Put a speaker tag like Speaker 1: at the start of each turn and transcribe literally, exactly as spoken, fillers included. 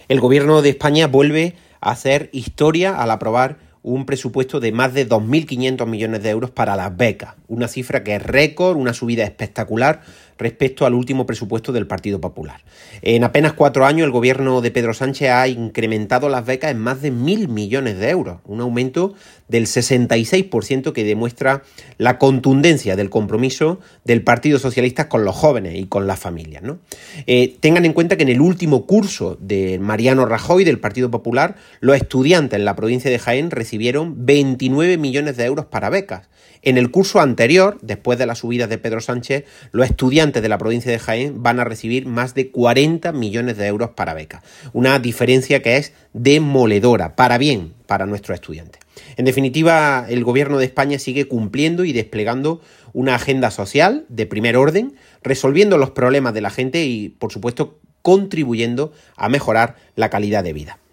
Speaker 1: El Gobierno de España vuelve a hacer historia al aprobar un presupuesto de más de dos mil quinientos millones de euros para las becas, una cifra que es récord, una subida espectacular respecto al último presupuesto del Partido Popular. En apenas cuatro años el gobierno de Pedro Sánchez ha incrementado las becas en más de mil millones de euros, un aumento del sesenta y seis por ciento que demuestra la contundencia del compromiso del Partido Socialista con los jóvenes y con las familias, ¿no? Eh, tengan en cuenta que en el último curso de Mariano Rajoy del Partido Popular, los estudiantes en la provincia de Jaén recibieron veintinueve millones de euros para becas. En el curso anterior, después de las subidas de Pedro Sánchez, los estudiantes de la provincia de Jaén van a recibir más de cuarenta millones de euros para becas. Una diferencia que es demoledora, para bien, para nuestros estudiantes. En definitiva, el Gobierno de España sigue cumpliendo y desplegando una agenda social de primer orden, resolviendo los problemas de la gente y, por supuesto, contribuyendo a mejorar la calidad de vida.